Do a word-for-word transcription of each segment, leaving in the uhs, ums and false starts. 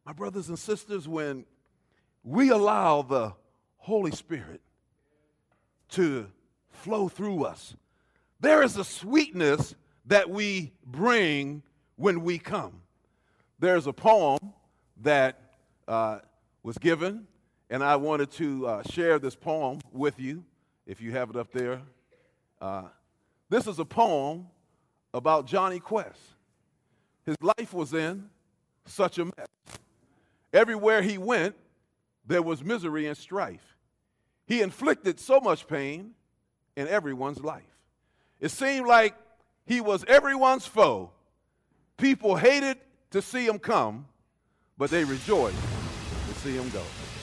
My brothers and sisters, when we allow the Holy Spirit to flow through us, there is a sweetness that we bring when we come. There's a poem that uh, was given, and I wanted to uh, share this poem with you, if you have it up there. Uh, this is a poem about Johnny Quest. His life was in such a mess. Everywhere he went, there was misery and strife. He inflicted so much pain in everyone's life. It seemed like he was everyone's foe. People hated to see him come, but they rejoiced to see him go.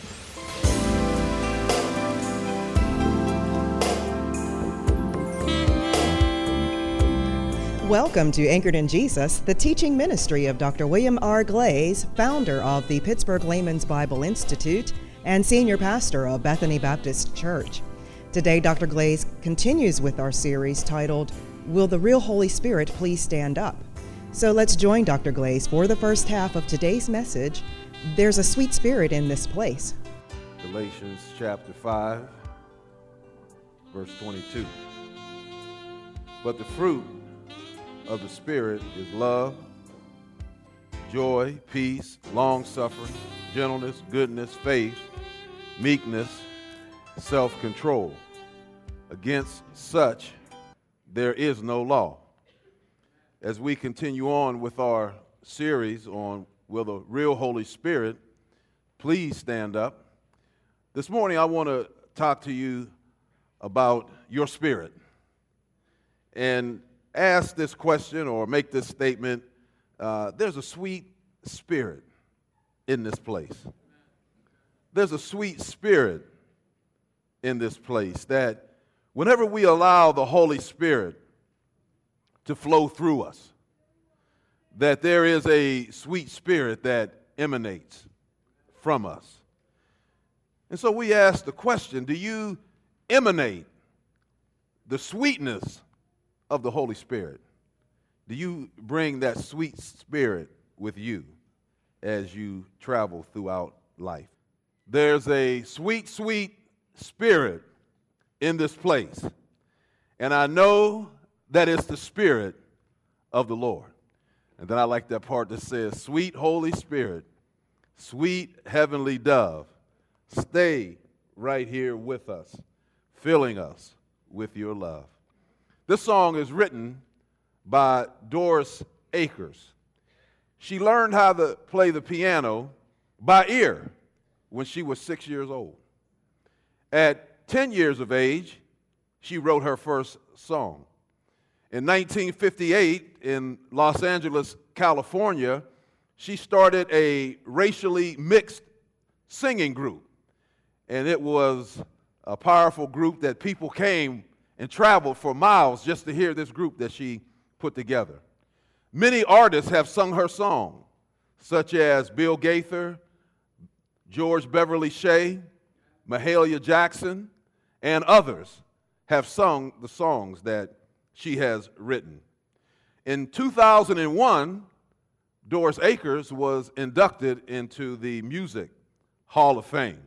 Welcome to Anchored in Jesus, the teaching ministry of Doctor William R. Glaze, founder of the Pittsburgh Layman's Bible Institute and senior pastor of Bethany Baptist Church. Today, Doctor Glaze continues with our series titled, Will the Real Holy Spirit Please Stand Up? So let's join Doctor Glaze for the first half of today's message, There's a Sweet Spirit in This Place. Galatians chapter five, verse twenty-two. But the fruit of the Spirit is love, joy, peace, long-suffering, gentleness, goodness, faith, meekness, self-control. Against such there is no law. As we continue on with our series on Will the Real Holy Spirit Please Stand Up, this morning I want to talk to you about your spirit and ask this question or make this statement. Uh, there's a sweet spirit in this place. There's a sweet spirit in this place that whenever we allow the Holy Spirit to flow through us, that there is a sweet spirit that emanates from us. And so we ask the question, do you emanate the sweetness of the Holy Spirit? Do you bring that sweet spirit with you as you travel throughout life? There's a sweet, sweet spirit in this place, and I know that it's the Spirit of the Lord. And then I like that part that says, sweet Holy Spirit, sweet heavenly dove, stay right here with us, filling us with your love. This song is written by Doris Akers. She learned how to play the piano by ear when she was six years old. At ten years of age, she wrote her first song. In nineteen fifty-eight, in Los Angeles, California, she started a racially mixed singing group. And it was a powerful group that people came and traveled for miles just to hear this group that she put together. Many artists have sung her song, such as Bill Gaither, George Beverly Shea, Mahalia Jackson, and others have sung the songs that she has written. In two thousand one, Doris Akers was inducted into the Music Hall of Fame.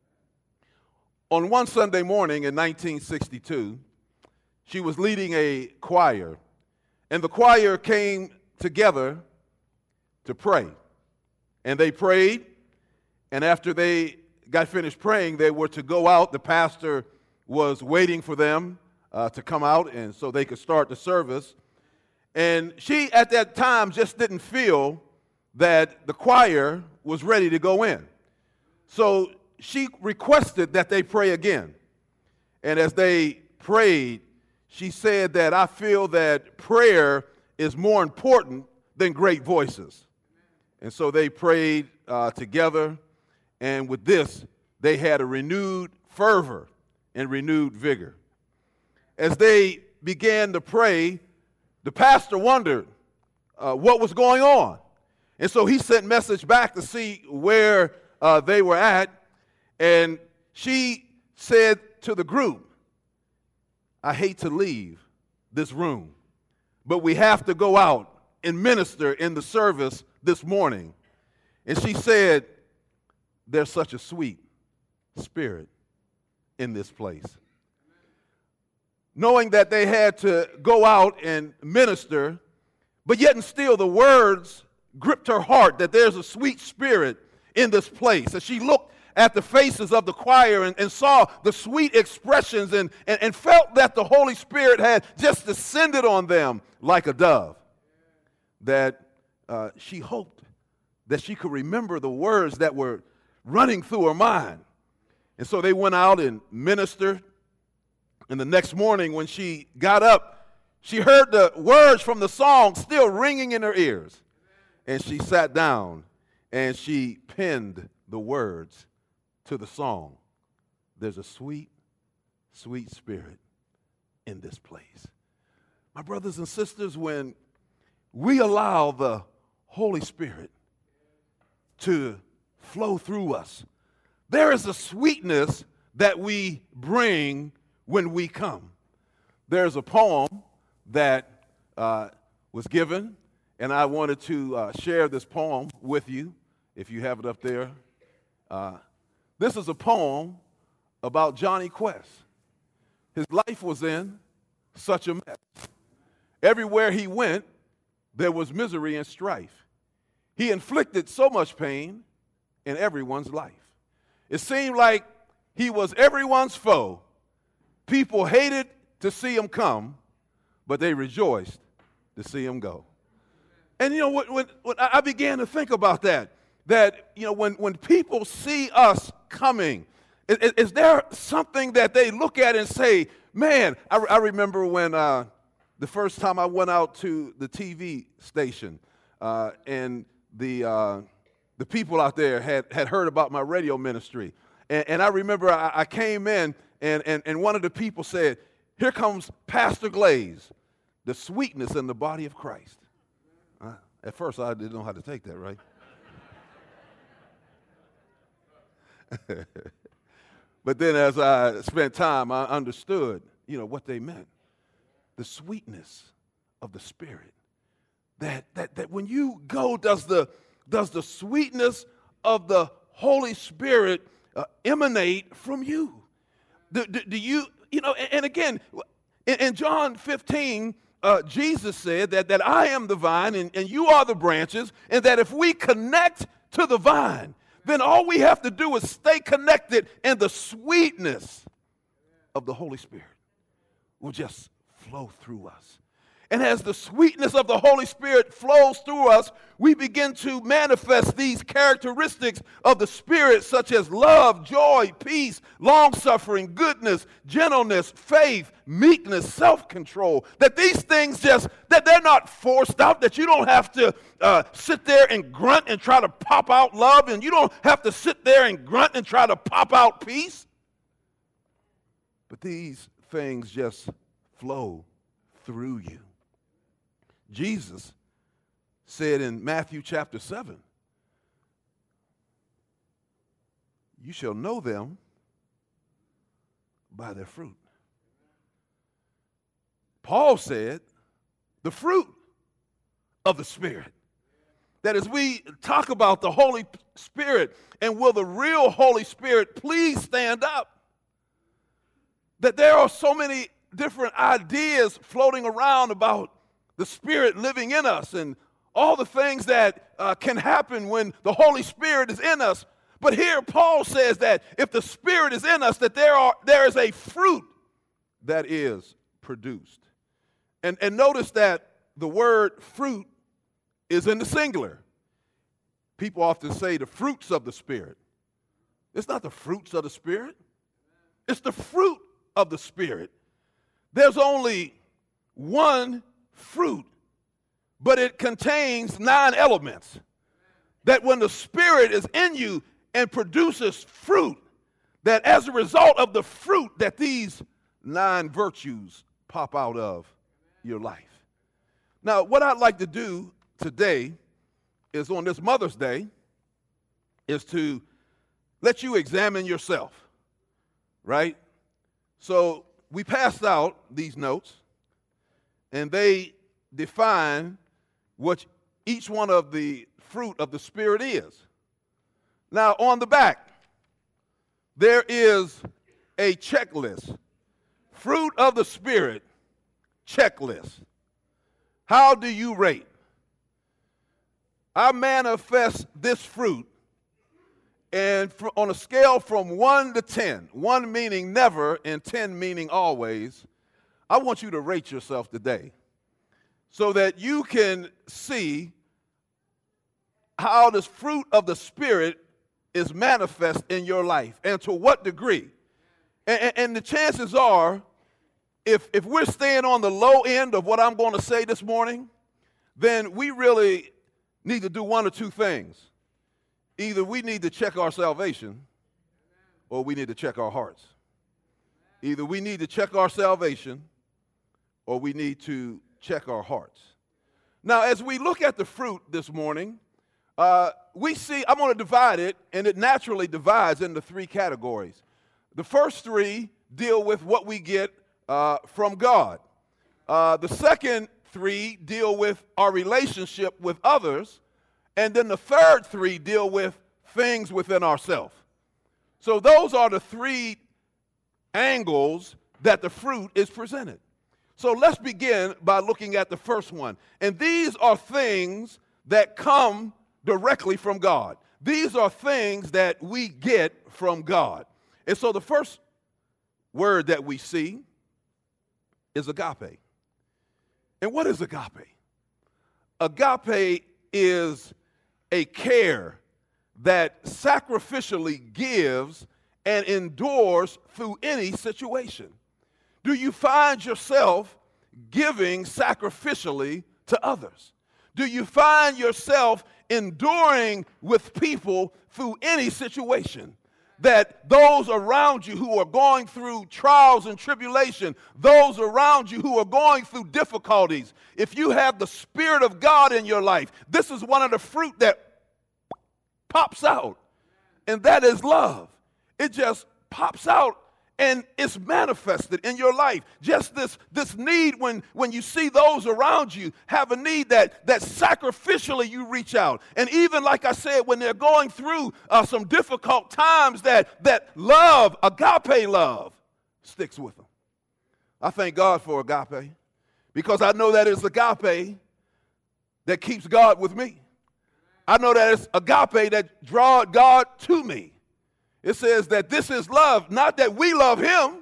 On one Sunday morning in nineteen sixty-two, she was leading a choir, and the choir came together to pray. And they prayed, and after they got finished praying, they were to go out. The pastor was waiting for them uh, to come out, and so they could start the service. And she, at that time, just didn't feel that the choir was ready to go in. So she requested that they pray again. And as they prayed, she said that I feel that prayer is more important than great voices. And so they prayed uh, together, and with this, they had a renewed fervor and renewed vigor. As they began to pray, the pastor wondered uh, what was going on. And so he sent message back to see where uh, they were at, and she said to the group, I hate to leave this room, but we have to go out and minister in the service this morning. And she said, there's such a sweet spirit in this place. Knowing that they had to go out and minister, but yet and still the words gripped her heart that there's a sweet spirit in this place. As she looked at the faces of the choir and, and saw the sweet expressions and, and, and felt that the Holy Spirit had just descended on them like a dove, that uh, she hoped that she could remember the words that were running through her mind. And so they went out and ministered. And the next morning when she got up, she heard the words from the song still ringing in her ears. And she sat down and she penned the words to the song. There's a sweet, sweet spirit in this place. My brothers and sisters, when we allow the Holy Spirit to flow through us, there is a sweetness that we bring when we come. There's a poem that uh, was given, and I wanted to uh, share this poem with you, if you have it up there. Uh, this is a poem about Johnny Quest. His life was in such a mess. Everywhere he went, there was misery and strife. He inflicted so much pain in everyone's life. It seemed like he was everyone's foe. People hated to see him come, but they rejoiced to see him go. And you know, when, when, when I began to think about that, that, you know, when, when people see us coming, is, is there something that they look at and say, man, I, I remember when uh, the first time I went out to the T V station uh, and the uh, the people out there had, had heard about my radio ministry. And, and I remember I, I came in and, and, and one of the people said, here comes Pastor Glaze, the sweetness in the body of Christ. Uh, at first, I didn't know how to take that, right? But then as I spent time, I understood, you know, what they meant. The sweetness of the Spirit. That, that, that when you go, does the, does the sweetness of the Holy Spirit uh, emanate from you? Do, do, do you, you know, and, and again, in, in John fifteen, uh, Jesus said that, that I am the vine and, and you are the branches, and that if we connect to the vine, then all we have to do is stay connected, and the sweetness of the Holy Spirit will just flow through us. And as the sweetness of the Holy Spirit flows through us, we begin to manifest these characteristics of the Spirit, such as love, joy, peace, long-suffering, goodness, gentleness, faith, meekness, self-control. That these things just, that they're not forced out, that you don't have to uh, sit there and grunt and try to pop out love, and you don't have to sit there and grunt and try to pop out peace. But these things just flow through you. Jesus said in Matthew chapter seven, you shall know them by their fruit. Paul said the fruit of the Spirit. That as we talk about the Holy Spirit and will the real Holy Spirit please stand up, that there are so many different ideas floating around about the Spirit living in us and all the things that uh, can happen when the Holy Spirit is in us. But here Paul says that if the Spirit is in us, that there are there is a fruit that is produced. And, and notice that the word fruit is in the singular. People often say the fruits of the Spirit. It's not the fruits of the Spirit. It's the fruit of the Spirit. There's only one fruit, but it contains nine elements. That when the Spirit is in you and produces fruit, that as a result of the fruit, that these nine virtues pop out of your life. Now, what I'd like to do today is on this Mother's Day is to let you examine yourself, right? So we passed out these notes, and they define what each one of the fruit of the Spirit is. Now, on the back, there is a checklist. Fruit of the Spirit checklist. How do you rate? I manifest this fruit, and for, on a scale from one to ten, one meaning never and ten meaning always, I want you to rate yourself today so that you can see how this fruit of the Spirit is manifest in your life and to what degree. And, and the chances are, if, if we're staying on the low end of what I'm going to say this morning, then we really need to do one or two things. Either we need to check our salvation or we need to check our hearts. Either we need to check our salvation or we need to check our hearts. Now, as we look at the fruit this morning, uh, we see, I'm going to divide it, and it naturally divides into three categories. The first three deal with what we get uh, from God. Uh, the second three deal with our relationship with others. And then the third three deal with things within ourselves. So those are the three angles that the fruit is presented. So let's begin by looking at the first one. And these are things that come directly from God. These are things that we get from God. And so the first word that we see is agape. And what is agape? Agape is a care that sacrificially gives and endures through any situation. Do you find yourself giving sacrificially to others? Do you find yourself enduring with people through any situation? That those around you who are going through trials and tribulation, those around you who are going through difficulties, if you have the Spirit of God in your life, this is one of the fruit that pops out, and that is love. It just pops out and it's manifested in your life. Just this, this need when, when you see those around you have a need that, that sacrificially you reach out. And even like I said, when they're going through uh, some difficult times, that, that love, agape love, sticks with them. I thank God for agape because I know that it's agape that keeps God with me. I know that it's agape that drawed God to me. It says that this is love, not that we love him,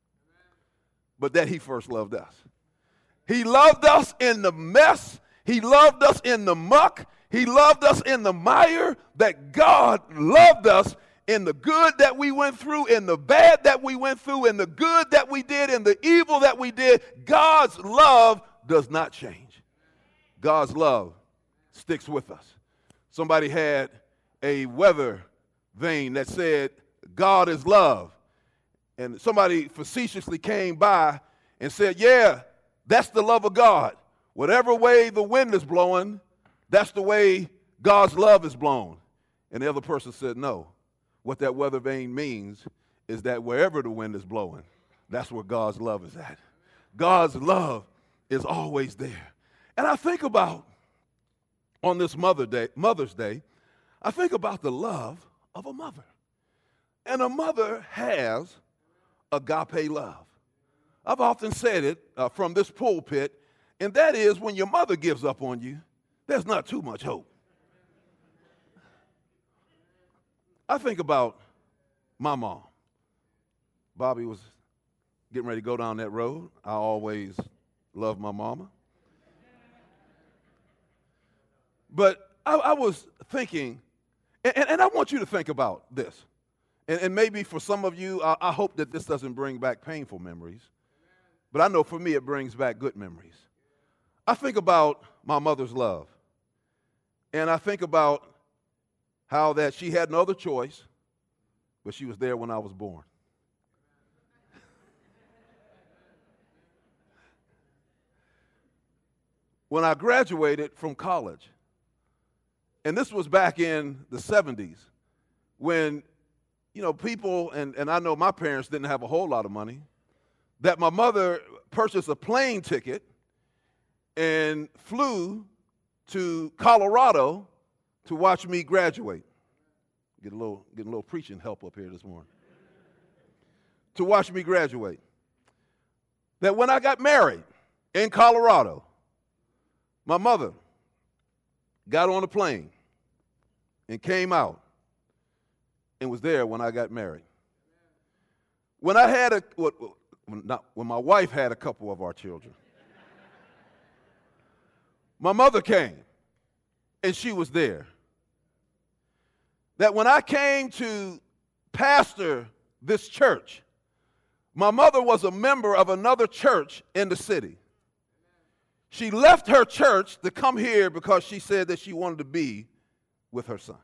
but that he first loved us. He loved us in the mess. He loved us in the muck. He loved us in the mire. That God loved us in the good that we went through, in the bad that we went through, in the good that we did, in the evil that we did. God's love does not change. God's love sticks with us. Somebody had a weather vane that said, God is love. And somebody facetiously came by and said, yeah, that's the love of God. Whatever way the wind is blowing, that's the way God's love is blown. And the other person said, no. What that weather vane means is that wherever the wind is blowing, that's where God's love is at. God's love is always there. And I think about, on this Mother Day, Mother's Day, I think about the love of a mother. And a mother has agape love. I've often said it uh, from this pulpit, and that is when your mother gives up on you, there's not too much hope. I think about my mom. Bobby was getting ready to go down that road. I always loved my mama. But I, I was thinking, and, and I want you to think about this. And, and maybe for some of you, I, I hope that this doesn't bring back painful memories. But I know for me, it brings back good memories. I think about my mother's love. And I think about how that she had no other choice, but she was there when I was born. When I graduated from college, and this was back in the seventies, when, you know, people, and, and I know my parents didn't have a whole lot of money, that my mother purchased a plane ticket and flew to Colorado to watch me graduate. Get a little, get a little preaching help up here this morning. To watch me graduate. That when I got married in Colorado, my mother got on a plane and came out and was there when I got married. When I had a, when, not, when my wife had a couple of our children, my mother came and she was there. That when I came to pastor this church, my mother was a member of another church in the city. She left her church to come here because she said that she wanted to be with her son.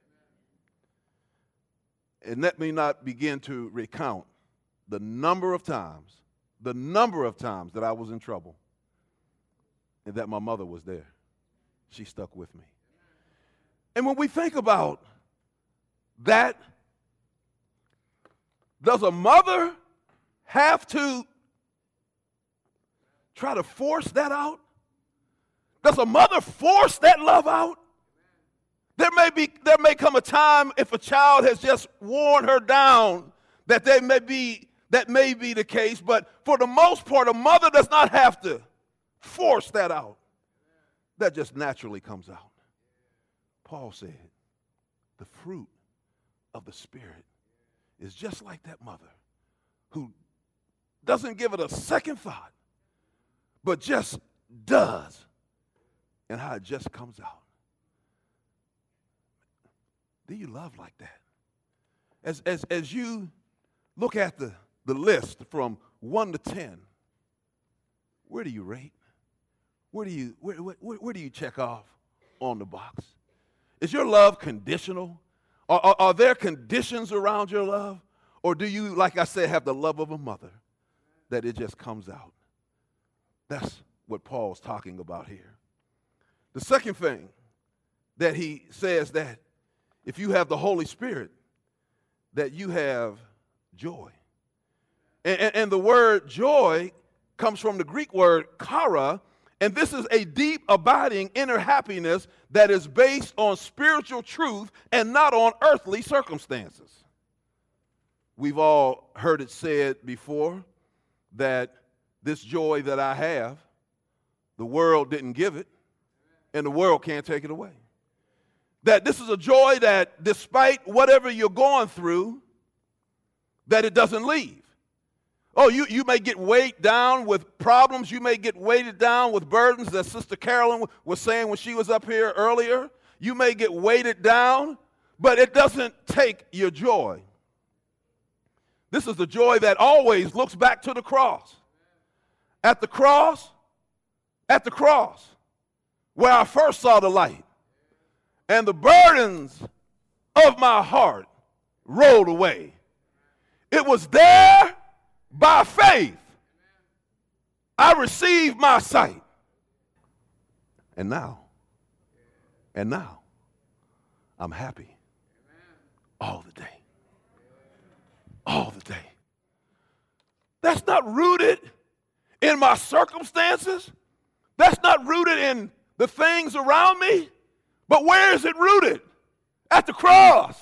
And let me not begin to recount the number of times, the number of times that I was in trouble and that my mother was there. She stuck with me. And when we think about that, does a mother have to try to force that out? Does a mother force that love out? There may be, there may come a time if a child has just worn her down that they may be, that may be the case, but for the most part, a mother does not have to force that out. That just naturally comes out. Paul said, the fruit of the Spirit is just like that mother who doesn't give it a second thought, but just does, and how it just comes out. Do you love like that? As, as, as you look at the, the list from one to ten, where do you rate? Where do you, where, where, where do you check off on the box? Is your love conditional? Are, are, are there conditions around your love? Or do you, like I said, have the love of a mother that it just comes out? That's what Paul's talking about here. The second thing that he says, that if you have the Holy Spirit, that you have joy. And, and, and the word joy comes from the Greek word chara, and this is a deep, abiding inner happiness that is based on spiritual truth and not on earthly circumstances. We've all heard it said before that this joy that I have, the world didn't give it, and the world can't take it away. That this is a joy that despite whatever you're going through, that it doesn't leave. Oh, you, you may get weighed down with problems. You may get weighted down with burdens, that Sister Carolyn was saying when she was up here earlier. You may get weighted down, but it doesn't take your joy. This is the joy that always looks back to the cross. At the cross, at the cross, where I first saw the light, and the burdens of my heart rolled away. It was there by faith. I received my sight. And now, and now, I'm happy all the day. All the day. That's not rooted in my circumstances. That's not rooted in the things around me. But where is it rooted? At the cross.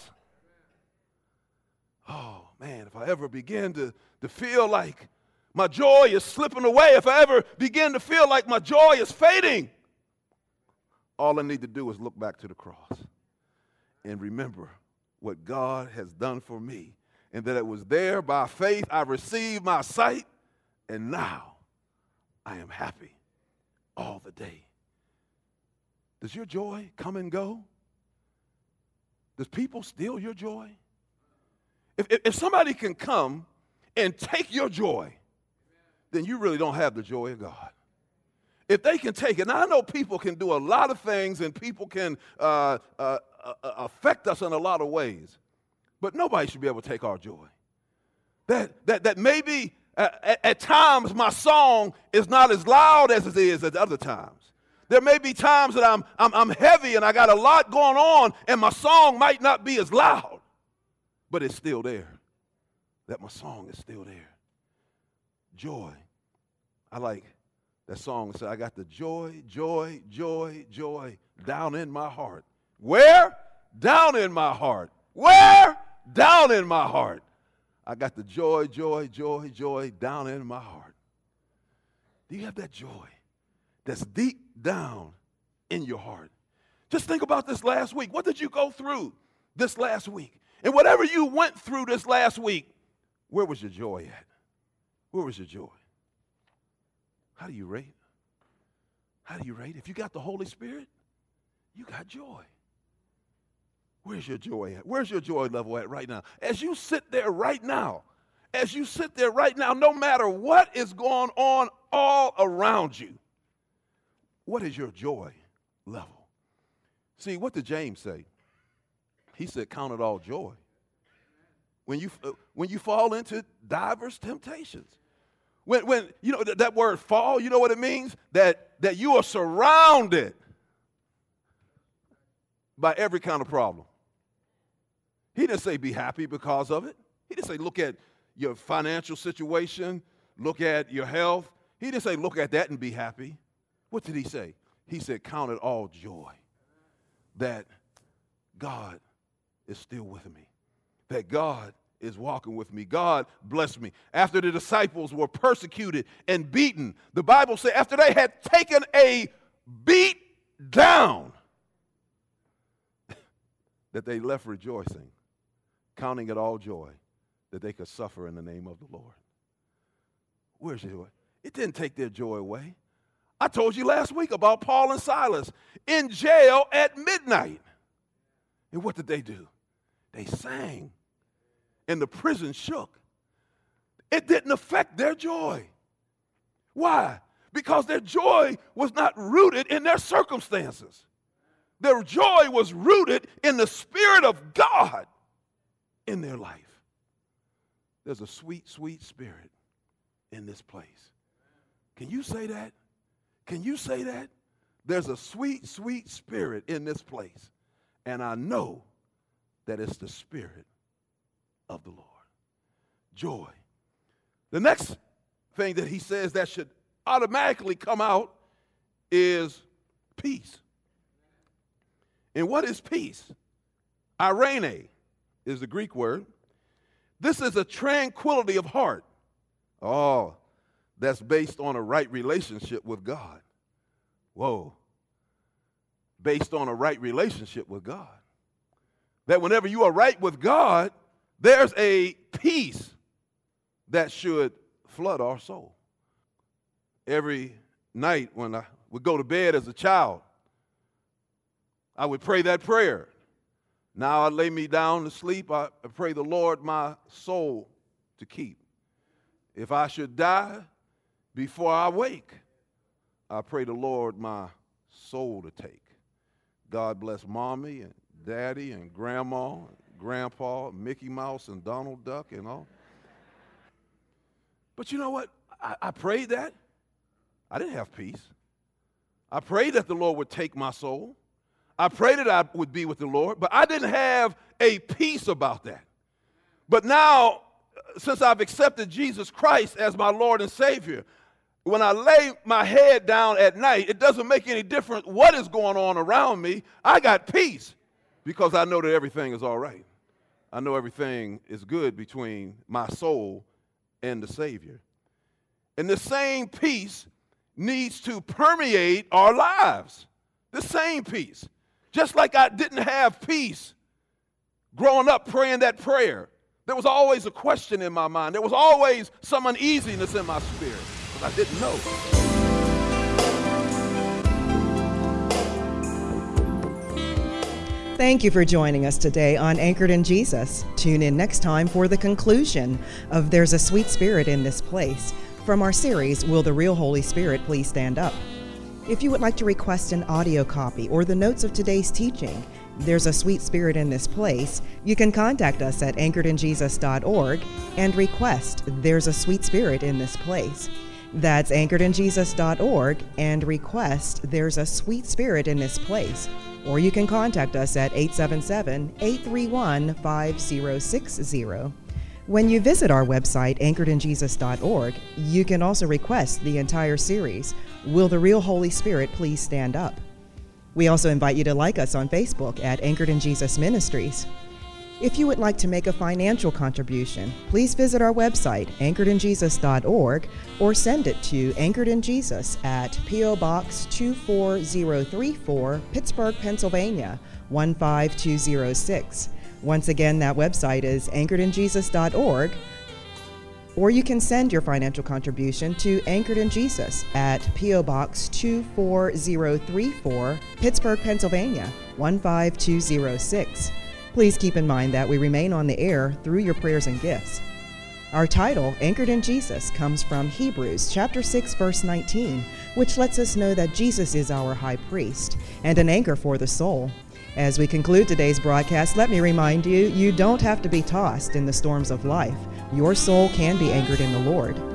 Oh, man, if I ever begin to, to feel like my joy is slipping away, if I ever begin to feel like my joy is fading, all I need to do is look back to the cross and remember what God has done for me, and that it was there by faith I received my sight, and now I am happy all the day. Does your joy come and go? Does people steal your joy? If, if, if somebody can come and take your joy, then you really don't have the joy of God. If they can take it, now I know people can do a lot of things and people can uh, uh, uh, affect us in a lot of ways, but nobody should be able to take our joy. That, that, that maybe uh, at, at times my song is not as loud as it is at other times. There may be times that I'm, I'm, I'm heavy and I got a lot going on and my song might not be as loud, but it's still there. That my song is still there. Joy. I like that song that said, I got the joy, joy, joy, joy down in my heart. Where? Down in my heart. Where? Down in my heart. I got the joy, joy, joy, joy down in my heart. Do you have that joy that's deep down in your heart? Just think about this last week. What did you go through this last week? And whatever you went through this last week, where was your joy at? Where was your joy? How do you rate? How do you rate? If you got the Holy Spirit, you got joy. Where's your joy at? Where's your joy level at right now? As you sit there right now, as you sit there right now, no matter what is going on all around you, what is your joy level? See, what did James say? He said, count it all joy. When you, uh, when you fall into diverse temptations. When, when you know, th- that word fall, you know what it means? That, that you are surrounded by every kind of problem. He didn't say be happy because of it. He didn't say look at your financial situation, look at your health. He didn't say look at that and be happy. What did he say? He said count it all joy that God is still with me, that God is walking with me. God bless me. After the disciples were persecuted and beaten, the Bible said after they had taken a beat down, that they left rejoicing, counting it all joy that they could suffer in the name of the Lord. Where's your joy? It didn't take their joy away. I told you last week about Paul and Silas in jail at midnight. And what did they do? They sang, and the prison shook. It didn't affect their joy. Why? Because their joy was not rooted in their circumstances. Their joy was rooted in the Spirit of God in their life. There's a sweet, sweet spirit in this place. Can you say that? Can you say that? There's a sweet, sweet spirit in this place. And I know that it's the Spirit of the Lord. Joy. The next thing that he says that should automatically come out is peace. And what is peace? Irene is the Greek word. This is a tranquility of heart. Oh, that's based on a right relationship with God. Whoa. Based on a right relationship with God. That whenever you are right with God, there's a peace that should flood our soul. Every night when I would go to bed as a child, I would pray that prayer. Now I lay me down to sleep. I pray the Lord my soul to keep. If I should die before I wake, I pray the Lord my soul to take. God bless Mommy and Daddy and Grandma, and Grandpa, Mickey Mouse and Donald Duck and all. But you know what? I, I prayed that. I didn't have peace. I prayed that the Lord would take my soul. I prayed that I would be with the Lord, but I didn't have a peace about that. But now, since I've accepted Jesus Christ as my Lord and Savior, when I lay my head down at night, it doesn't make any difference what is going on around me. I got peace because I know that everything is all right. I know everything is good between my soul and the Savior. And the same peace needs to permeate our lives. The same peace. Just like I didn't have peace growing up praying that prayer. There was always a question in my mind. There was always some uneasiness in my spirit because I didn't know. Thank you for joining us today on Anchored in Jesus. Tune in next time for the conclusion of There's a Sweet Spirit in This Place from our series, Will the Real Holy Spirit Please Stand Up? If you would like to request an audio copy or the notes of today's teaching, There's a Sweet Spirit in This Place, you can contact us at anchored in jesus dot org and request There's a Sweet Spirit in This Place. That's anchored in jesus dot org and request There's a Sweet Spirit in This Place. Or you can contact us at eight seven seven, eight three one, five zero six zero. When you visit our website, anchored in jesus dot org, you can also request the entire series, Will the Real Holy Spirit Please Stand Up? We also invite you to like us on Facebook at Anchored in Jesus Ministries. If you would like to make a financial contribution, please visit our website, anchored in jesus dot org, or send it to Anchored in Jesus at P O Box two four zero three four, Pittsburgh, Pennsylvania, one five two zero six. Once again, that website is anchored in jesus dot org, or you can send your financial contribution to Anchored in Jesus at P O Box two four zero three four, Pittsburgh, Pennsylvania, one five two zero six. Please keep in mind that we remain on the air through your prayers and gifts. Our title, Anchored in Jesus, comes from Hebrews chapter six, verse nineteen, which lets us know that Jesus is our high priest and an anchor for the soul. As we conclude today's broadcast, let me remind you, you don't have to be tossed in the storms of life. Your soul can be anchored in the Lord.